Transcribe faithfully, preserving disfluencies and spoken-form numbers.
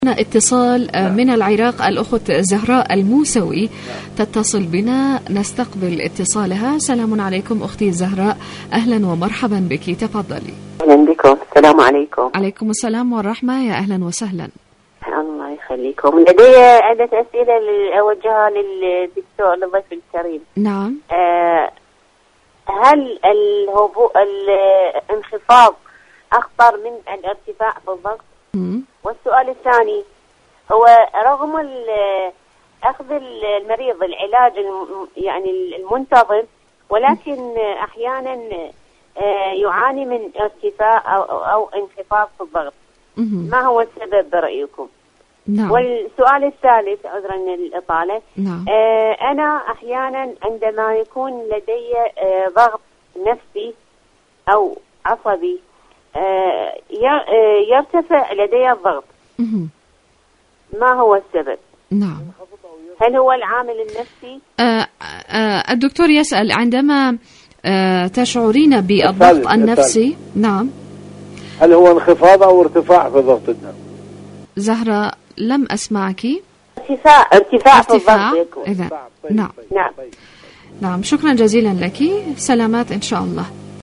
اتصال من العراق، الأخت زهراء الموسوي تتصل بنا، نستقبل اتصالها. سلام عليكم أختي زهراء، أهلا ومرحبا بك، تفضلي. أهلا بكم. السلام عليكم. عليكم السلام والرحمة، يا أهلا وسهلا. الله يخليكم. لدي عدة أسئلة أوجهها للدكتور للضيف الكريم. نعم. أه هل الهبوط الانخفاض أخطر من الارتفاع في الضغط؟ مم. والسؤال الثاني هو رغم أخذ المريض العلاج يعني المنتظم، ولكن أحيانا يعاني من ارتفاع أو, أو انخفاض في الضغط. مم. ما هو السبب برأيكم؟ نعم. والسؤال الثالث، عذرا الإطالة. نعم. أنا أحيانا عندما يكون لدي ضغط نفسي أو عصبي يرتفع لدي الضغط. مم. ما هو السبب؟ نعم. هل هو العامل النفسي؟ آه آه الدكتور يسأل عندما آه تشعرين بالضغط النفسي. نعم. هل هو انخفاض أو ارتفاع في ضغط الدم؟ زهرة لم أسمعك. ارتفاع ارتفاع في ارتفاع الضغط. إذا طيب. نعم. طيب. نعم. طيب. نعم، شكرا جزيلا لك، سلامات إن شاء الله.